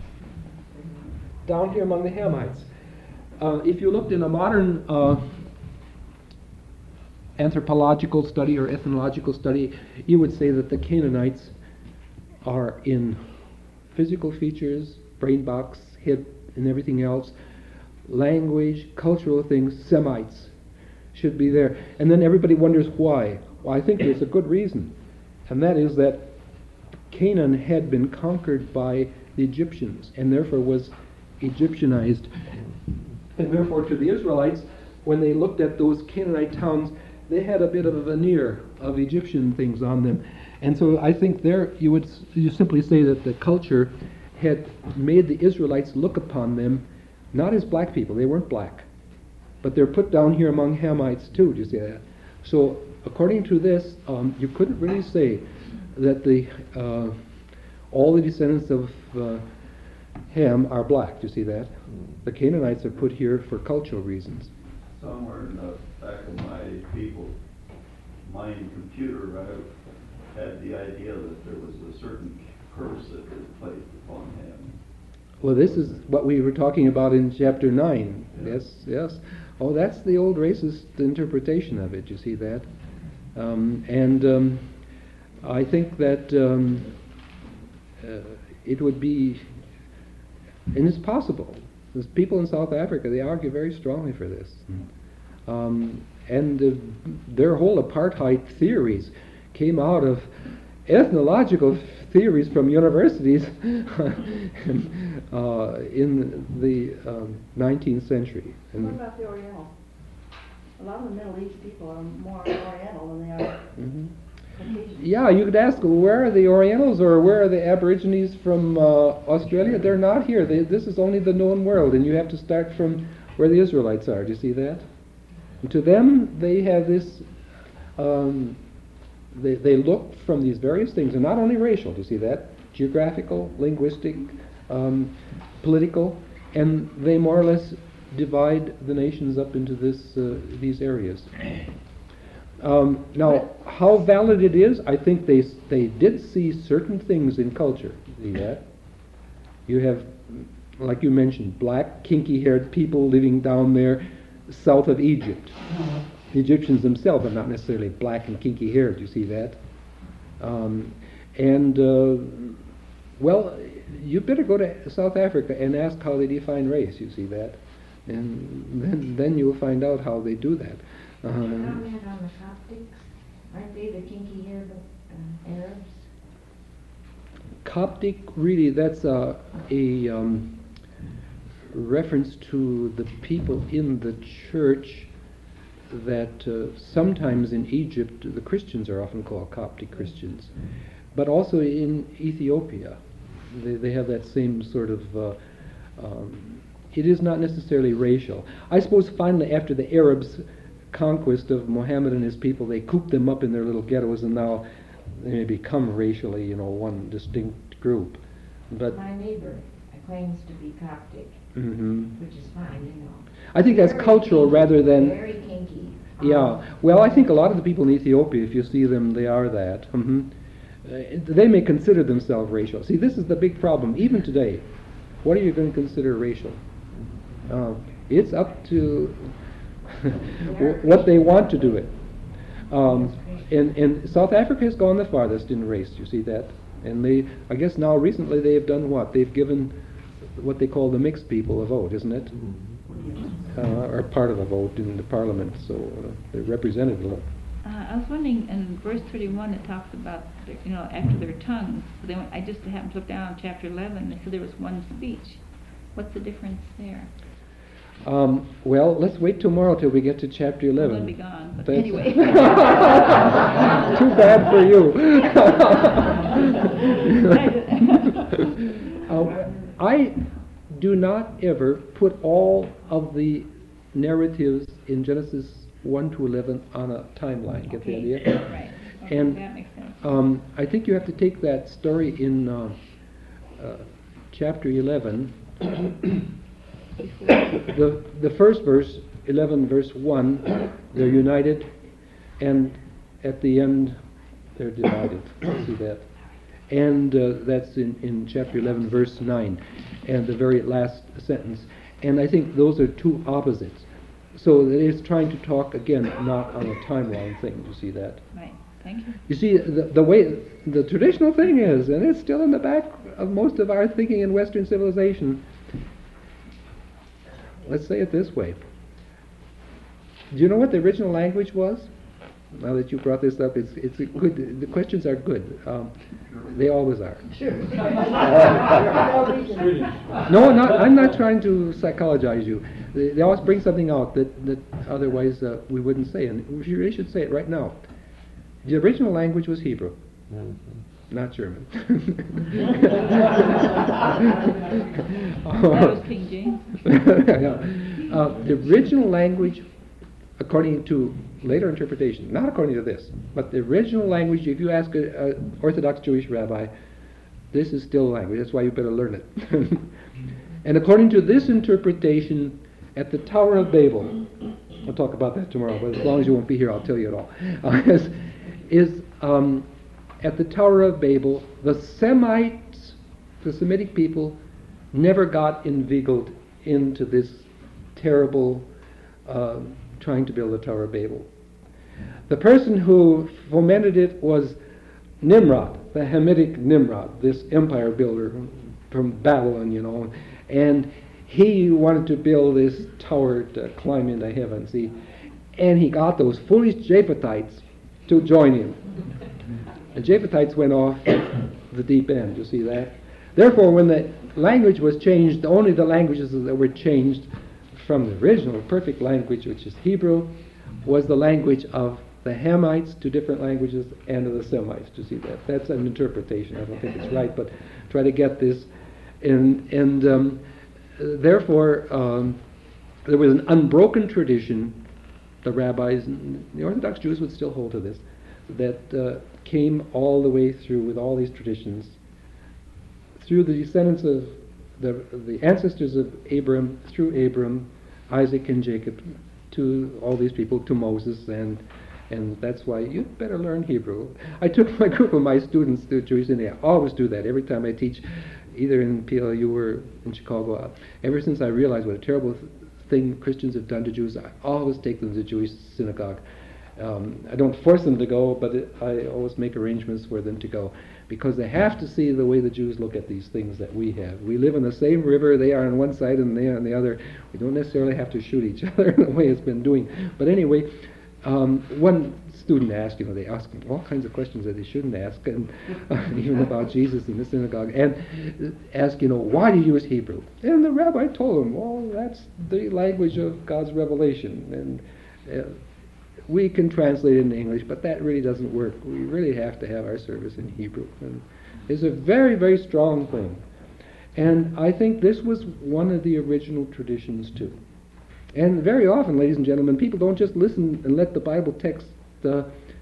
down here among the Hamites. Uh, if you looked in a modern uh, anthropological study or ethnological study, you would say that the Canaanites are in physical features, brain box, head, and everything else, language, cultural things, Semites should be there. And then everybody wonders why. Well, I think there's a good reason, and that is that Canaan had been conquered by the Egyptians and therefore was Egyptianized. And therefore to the Israelites, when they looked at those Canaanite towns, they had a bit of a veneer of Egyptian things on them. And so I think there you would s- you simply say that the culture had made the Israelites look upon them not as black people. They weren't black. But they're put down here among Hamites too, do you see that? So according to this, um, you couldn't really say that the uh, all the descendants of uh, Ham are black, do you see that? The Canaanites are put here for cultural reasons. Somewhere in the back of my people, mind computer, I had the idea that there was a certain curse that was placed upon him. Well, this is what we were talking about in chapter nine. Yeah. Yes, yes. Oh, that's the old racist interpretation of it, you see that? Um, and um, I think that um, uh, it would be, and it's possible. There's people in South Africa, they argue very strongly for this. Um, and uh, their whole apartheid theories came out of ethnological theories from universities uh, in the um, nineteenth century. What And, about the Oriental? A lot of the Middle East people are more Oriental than they are Mhm. Caucasian. Yeah, you could ask, where are the Orientals or where are the Aborigines from uh, Australia? They're not here. They, this is only the known world, and you have to start from where the Israelites are. Do you see that? And to them, they have this, um, they, they look from these various things, and not only racial, do you see that? Geographical, linguistic, um, political, and they more or less divide the nations up into this, uh, these areas. Um, now, how valid it is, I think they they did see certain things in culture. See that? You have, like you mentioned, black, kinky-haired people living down there south of Egypt. The Egyptians themselves are not necessarily black and kinky-haired. You see that? Um, and uh, well, you better go to South Africa and ask how they define race. You see that? And then then you'll find out how they do that. Um, Comment on the Coptics? Aren't they the kinky-haired uh, Arabs? Coptic, really, that's a, a um, reference to the people in the church that uh, sometimes in Egypt the Christians are often called Coptic Christians, but also in Ethiopia they, they have that same sort of uh, um, it is not necessarily racial. I suppose finally after the Arabs' conquest of Muhammad and his people, they cooped them up in their little ghettos, and now they may become racially, you know, one distinct group. But My neighbor claims to be Coptic, mhm. which is fine, you know. I think that's Very cultural kinky, rather than Very kinky. yeah. Um, Well, I think a lot of the people in Ethiopia, if you see them, they are that. Mhm. Uh, they may consider themselves racial. See, this is the big problem. Even today, what are you going to consider racial? Uh, it's up to what they want to do it. Um, and, and South Africa has gone the farthest in race, you see that? And they, I guess now recently they have done what? They've given what they call the mixed people a vote, isn't it? Uh, or part of a vote in the parliament, so uh, they're represented a lot. Uh, I was wondering, in verse thirty-one, it talks about, their, you know, after their tongues. So they went, I just happened to look down on chapter eleven, and so there was one speech. What's the difference there? Um, well, let's wait tomorrow till we get to chapter I'm eleven. going to be gone, but That's- anyway. Too bad for you. uh, I do not ever put all of the narratives in Genesis one to eleven on a timeline. Get the Okay. idea? Right. Okay, And that makes sense. um, I think you have to take that story in uh, uh, chapter eleven. the the first verse, eleven verse one, they're united, and at the end they're divided. See that? And uh, that's in, in chapter eleven verse nine, and the very last sentence. And I think those are two opposites. so that it's trying to talk, again, not on a timeline thing. You see that? Right, thank you. You see, the, the way, the traditional thing is, and it's still in the back of most of our thinking in Western civilization, let's say it this way. Do you know what the original language was? Now that you brought this up, it's it's a good. The questions are good. Um, they always are. Sure. No, not, I'm not trying to psychologize you. They, they always bring something out that that otherwise uh, we wouldn't say, and we really should say it right now. The original language was Hebrew, not German. That was King James. Yeah. Uh, the original language, according to later interpretation, not according to this, but the original language, if you ask an Orthodox Jewish rabbi, this is still language, that's why you better learn it. And according to this interpretation, at the Tower of Babel, we'll talk about that tomorrow, but as long as you won't be here, I'll tell you it all, uh, is, is um, at the Tower of Babel, the Semites, the Semitic people, never got inveigled into this terrible uh, trying to build the Tower of Babel. The person who fomented it was Nimrod, the Hamitic Nimrod, this empire builder from Babylon, you know, and he wanted to build this tower to climb into heaven, see, and he got those foolish Japhethites to join him. The Japhethites went off the deep end, you see that? Therefore, when the language was changed, only the languages that were changed from the original perfect language, which is Hebrew, was the language of the Hamites to different languages and of the Semites. To see that, that's an interpretation. I don't think it's right, but try to get this. And and um, therefore, um, there was an unbroken tradition. The rabbis, and the Orthodox Jews would still hold to this, that uh, came all the way through with all these traditions, through the descendants of the the ancestors of Abram, through Abram, Isaac and Jacob, to all these people, to Moses, and and that's why you better learn Hebrew. I took my group of my students to Jewish India. I always do that every time I teach, either in P L U or in Chicago. Uh, ever since I realized what a terrible th- thing Christians have done to Jews, I always take them to the Jewish synagogue. Um, I don't force them to go, but it, I always make arrangements for them to go, because they have to see the way the Jews look at these things that we have. We live in the same river. They are on one side and they are on the other. We don't necessarily have to shoot each other the way it's been doing. But anyway, um, one student asked, you know, they ask him all kinds of questions that they shouldn't ask, and uh, even about Jesus in the synagogue, and ask, you know, why do you use Hebrew? And the rabbi told him, well, that's the language of God's revelation, and uh, we can translate it into English, but that really doesn't work. We really have to have our service in Hebrew. And it's a very, very strong thing. And I think this was one of the original traditions too. And very often, ladies and gentlemen, people don't just listen and let the Bible text uh,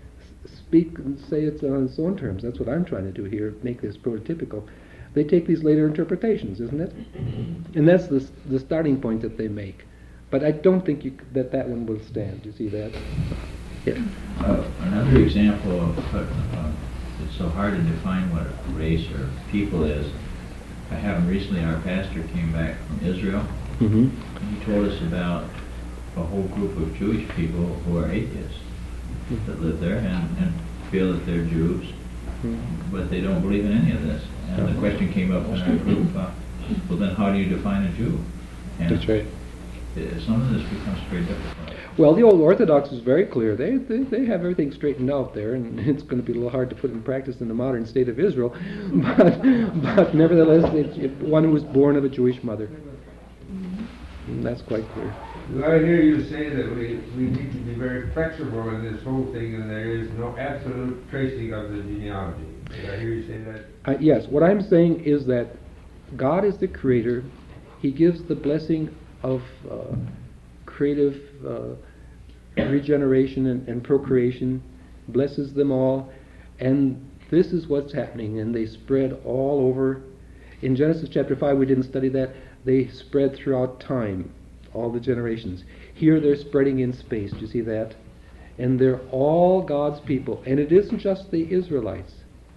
speak and say it's on its own terms. That's what I'm trying to do here, make this prototypical. They take these later interpretations, isn't it? And that's the, the starting point that they make. But I don't think you, c- that that one will stand. You see that? Yeah. Uh, another example of what, uh, it's so hard to define what a race or people is. I happened recently, our pastor came back from Israel. Mm-hmm. And he told us about a whole group of Jewish people who are atheists that live there and, and feel that they're Jews, but they don't believe in any of this. And the question came up in our group, uh, well then how do you define a Jew? And That's right. uh, some of this becomes very difficult. Well, the old Orthodox is very clear. They, they they have everything straightened out there, and it's going to be a little hard to put in practice in the modern state of Israel. But, but nevertheless, it's it, one who was born of a Jewish mother. And that's quite clear. I hear you say that we, we need to be very flexible in this whole thing, and there is no absolute tracing of the genealogy. Did I hear you say that? Uh, yes, what I'm saying is that God is the creator. He gives the blessing of uh, creative uh, regeneration and, and procreation, blesses them all, and this is what's happening, and they spread all over. In Genesis chapter five, we didn't study that. They spread throughout time, all the generations. Here they're spreading in space. Do you see that? And they're all God's people. And it isn't just the Israelites.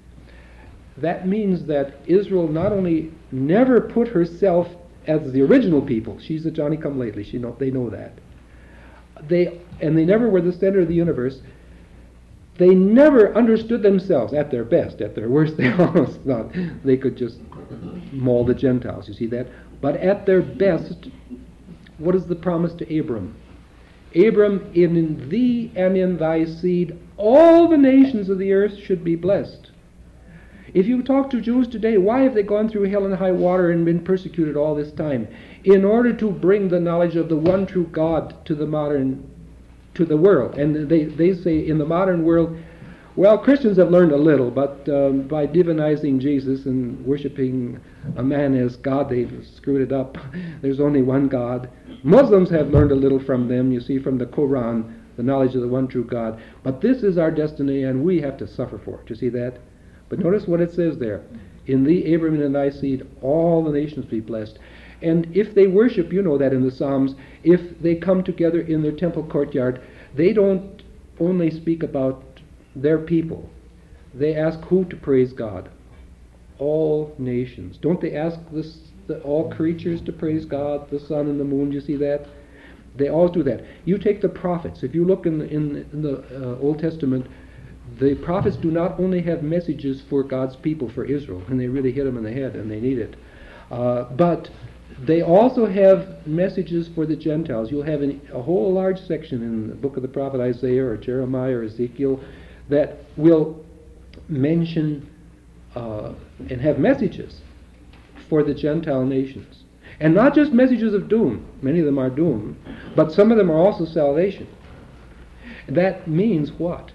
That means that Israel not only never put herself as the original people, she's a Johnny-come-lately, she know, they know that, they and they never were the center of the universe. They never understood themselves at their best. At their worst, they almost thought they could just maul the Gentiles. You see that? But at their best, what is the promise to Abram? Abram, in thee and in thy seed, all the nations of the earth should be blessed. If you talk to Jews today, why have they gone through hell and high water and been persecuted all this time? In order to bring the knowledge of the one true God to the modern, to the world. And they, they say in the modern world, well, Christians have learned a little, but um, by divinizing Jesus and worshiping a man as God, they've screwed it up. There's only one God. Muslims have learned a little from them, you see, from the Quran, the knowledge of the one true God. But this is our destiny, and we have to suffer for it. You see that? But notice what it says there. In thee, Abraham, and in thy seed, all the nations be blessed. And if they worship, you know that in the Psalms, if they come together in their temple courtyard, they don't only speak about their people. They ask who to praise God? All nations. Don't they ask this, the, all creatures to praise God, the sun and the moon? Do you see that? They all do that. You take the prophets. If you look in the, in, in the uh, Old Testament, the prophets do not only have messages for God's people, for Israel, and they really hit them in the head, and they need it, uh, but they also have messages for the Gentiles. You'll have an, a whole large section in the book of the prophet Isaiah or Jeremiah or Ezekiel that will mention uh, and have messages for the Gentile nations. And not just messages of doom. Many of them are doom, but some of them are also salvation. That means what?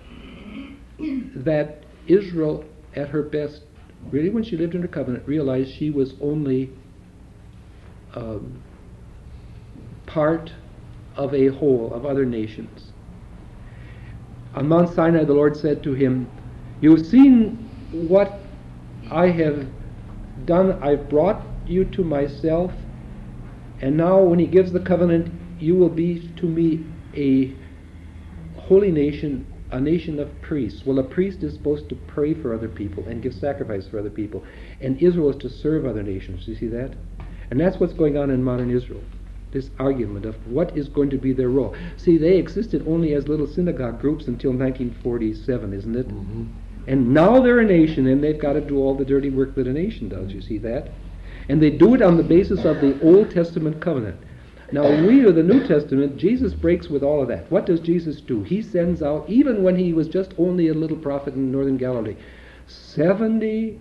That Israel, at her best, really when she lived under covenant, realized she was only um, part of a whole of other nations. On Mount Sinai, the Lord said to him, "You have seen what I have done. I've brought you to myself, and now when he gives the covenant, you will be to me a holy nation, a nation of priests." Well, a priest is supposed to pray for other people and give sacrifice for other people, and Israel is to serve other nations. Do you see that? And that's what's going on in modern Israel, this argument of what is going to be their role. See, they existed only as little synagogue groups until nineteen forty-seven, isn't it? Mm-hmm. And now they're a nation, and they've got to do all the dirty work that a nation does. You see that? And they do it on the basis of the Old Testament covenant. Now, we of the New Testament, Jesus breaks with all of that. What does Jesus do? He sends out, even when he was just only a little prophet in northern Galilee, seventy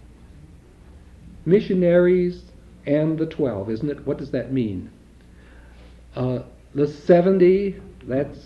missionaries and the twelve, isn't it? What does that mean? Uh, the seventy, that's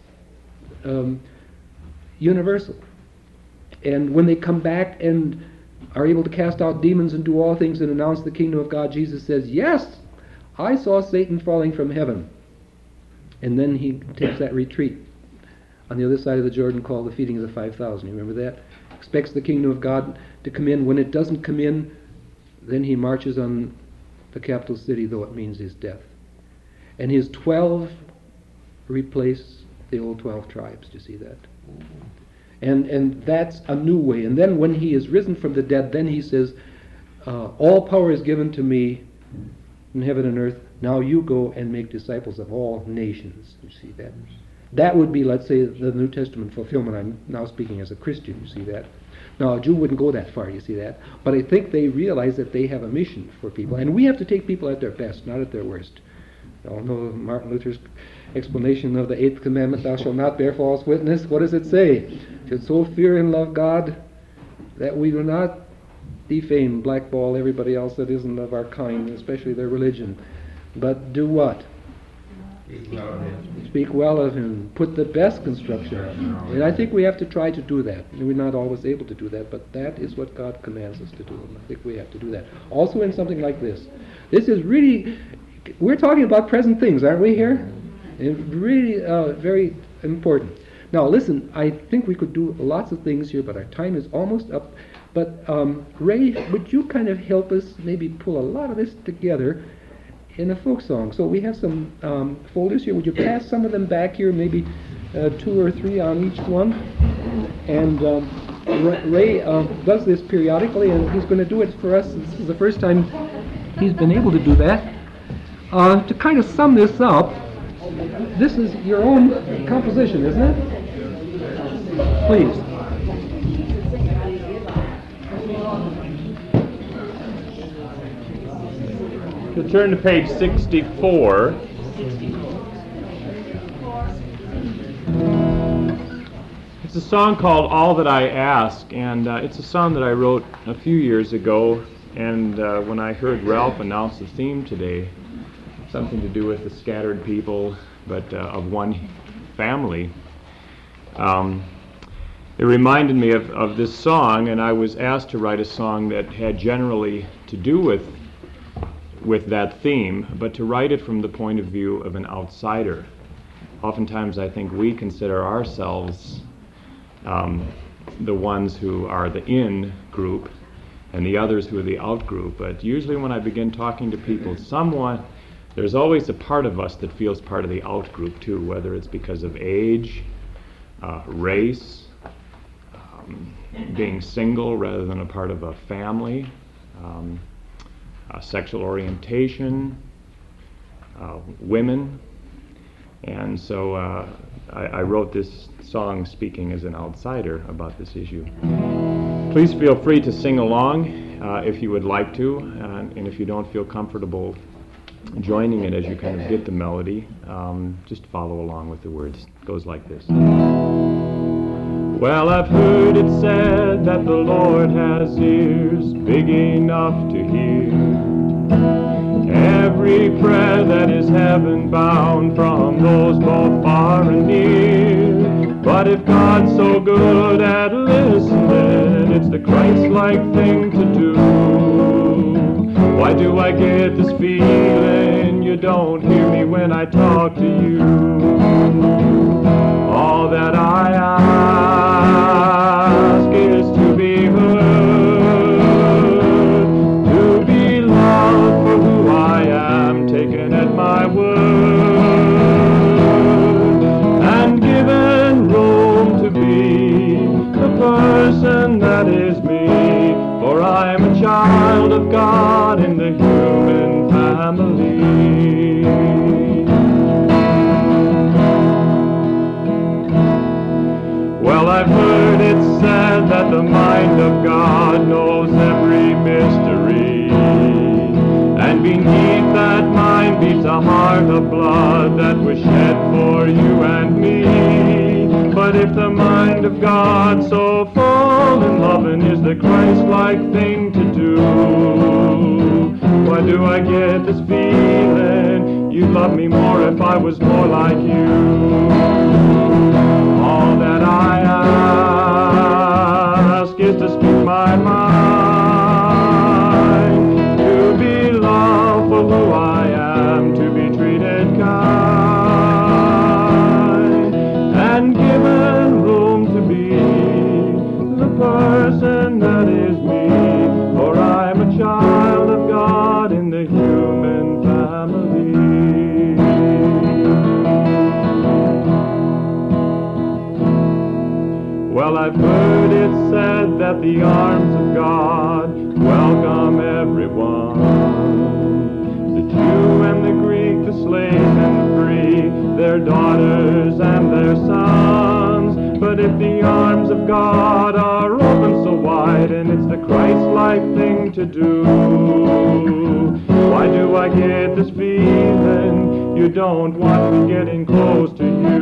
um, universal. And when they come back and are able to cast out demons and do all things and announce the kingdom of God, Jesus says, "Yes, I saw Satan falling from heaven." And then he takes that retreat on the other side of the Jordan called the feeding of the five thousand. You remember that? Expects the kingdom of God to come in. When it doesn't come in, then he marches on the capital city, though it means his death. And his twelve replace the old twelve tribes. Do you see that? And and that's a new way. And then when he is risen from the dead, then he says, uh, "All power is given to me in heaven and earth. Now you go and make disciples of all nations." You see that? That would be, let's say, the New Testament fulfillment. I'm now speaking as a Christian. You see that? Now, a Jew wouldn't go that far. You see that? But I think they realize that they have a mission for people, and we have to take people at their best, not at their worst. You all know Martin Luther's explanation of the eighth commandment: "Thou shalt not bear false witness." What does it say? Should so fear and love God that we do not defame, blackball everybody else that isn't of our kind, especially their religion. But do what? Speak well of him. Speak well of him. Put the best construction on him. And I think we have to try to do that. We're not always able to do that, but that is what God commands us to do. And I think we have to do that. Also in something like this. This is really, we're talking about present things, aren't we here? It's really uh, very important. Now listen, I think we could do lots of things here, but our time is almost up. But um, Ray, would you kind of help us maybe pull a lot of this together in a folk song? So we have some um, folders here. Would you pass some of them back here, maybe uh, two or three on each one? And um, Ray uh, does this periodically, and he's going to do it for us. This is the first time he's been able to do that. Uh, to kind of sum this up, this is your own composition, isn't it? Please. If you'll turn to page sixty-four. It's a song called All That I Ask, and uh, it's a song that I wrote a few years ago, and uh, when I heard Ralph announce the theme today, something to do with the scattered people, but uh, of one family, um, it reminded me of, of this song, and I was asked to write a song that had generally to do with with that theme, but to write it from the point of view of an outsider. Oftentimes I think we consider ourselves um, the ones who are the in group and the others who are the out group, but usually when I begin talking to people, someone, there's always a part of us that feels part of the out group too, whether it's because of age, uh, race, um, being single rather than a part of a family, um, Uh, sexual orientation, uh, women, and so uh, I, I wrote this song speaking as an outsider about this issue. Please feel free to sing along uh, if you would like to, uh, and if you don't feel comfortable joining it as you kind of get the melody, um, just follow along with the words. It goes like this. Well, I've heard it said that the Lord has ears big enough to hear every prayer that is heaven-bound from those both far and near. But if God's so good at listening, it's the Christ-like thing to do. Why do I get this feeling you don't hear me when I talk to you? All that I ask is to be heard, to be loved for who I am, taken at my word, and given room to be the person that is me, for I am a child of God in the human family. Well, I've heard it said that the mind of God knows every mystery, and beneath that mind beats a heart of blood that was shed for you and me. But if the mind of God so full and loving is the Christ-like thing to do, why do I get this feeling you'd love me more if I was more like you? All that I ask is to speak my mind, to be loved for who I am, to be treated kind, and given room to be the person that is me, for I'm a child of God in the human family. Well, I've heard it said that the arms of God welcome everyone, the Jew and the Greek, the slave and the free, their daughters and their sons. But if the arms of God are open so wide, and it's the Christ-like thing to do, why do I get this feeling you don't want me getting close to you?